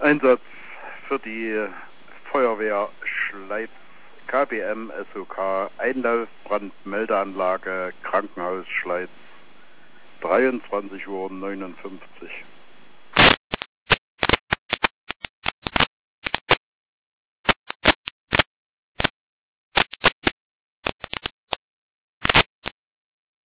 Einsatz für die Feuerwehr Schleiz, KBM SOK, Einlaufbrandmeldeanlage, Krankenhaus Schleiz, 23:59 Uhr.